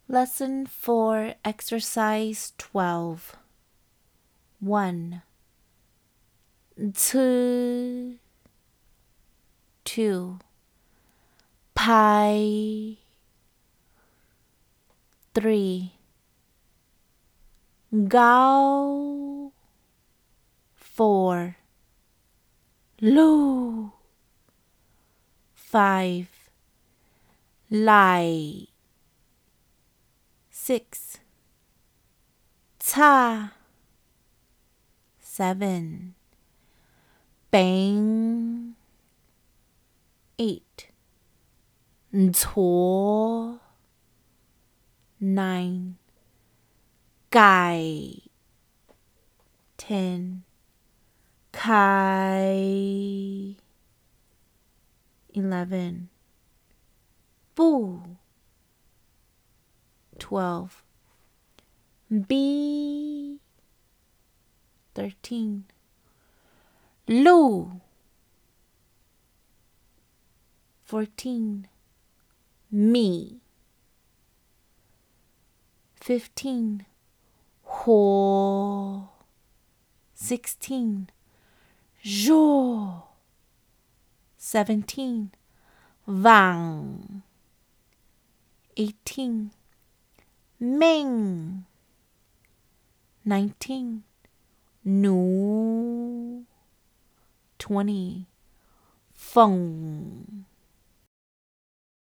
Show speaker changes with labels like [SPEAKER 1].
[SPEAKER 1] Lesson 4, Exercise 12. 1. 2. 拍 3. 高 4. 路 5. 来 6. 差 7. Bang 8. 错 9. 改 10. 开 11. 不 12. B 13. 路 14. Me 15. 火 16. 热 17. 晚 18. 命 19. 奴 20. 风